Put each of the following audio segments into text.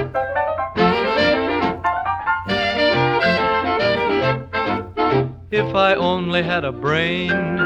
If I only had a brain.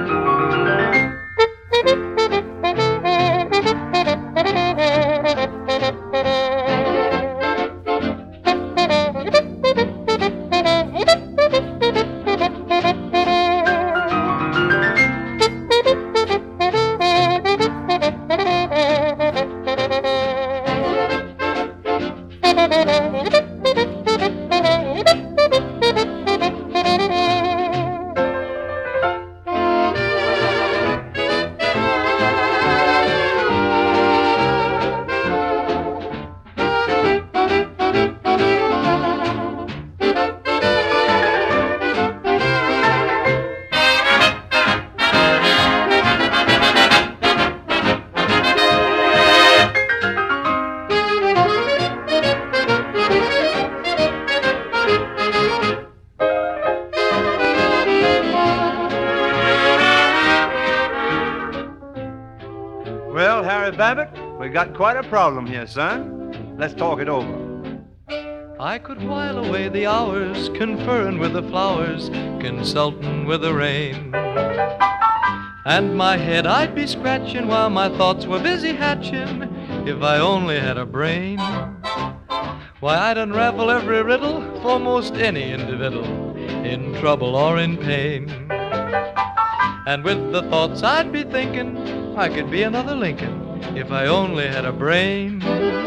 Well, Harry Babbitt, we got quite a problem here, son. Let's talk it over. I could while away the hours, conferring with the flowers, consulting with the rain. And my head I'd be scratching while my thoughts were busy hatching, if I only had a brain. Why, I'd unravel every riddle for most any individual, in trouble or in pain. And with the thoughts I'd be thinking, I could be another Lincoln, if I only had a brain.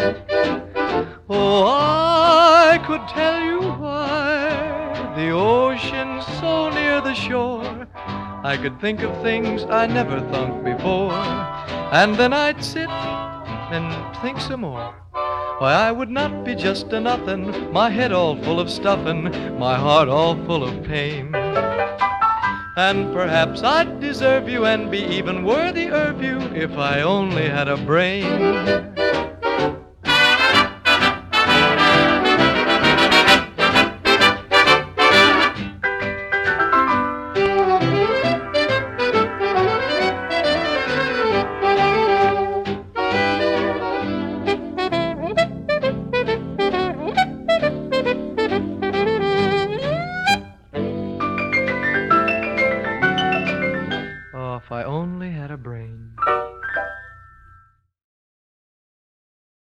Oh, I could tell you why the ocean's so near the shore. I could think of things I never thunk before, and then I'd sit and think some more. Why, I would not be just a nothin', my head all full of stuffin', my heart all full of pain. And perhaps I'd deserve you and be even worthy of you if I only had a brain.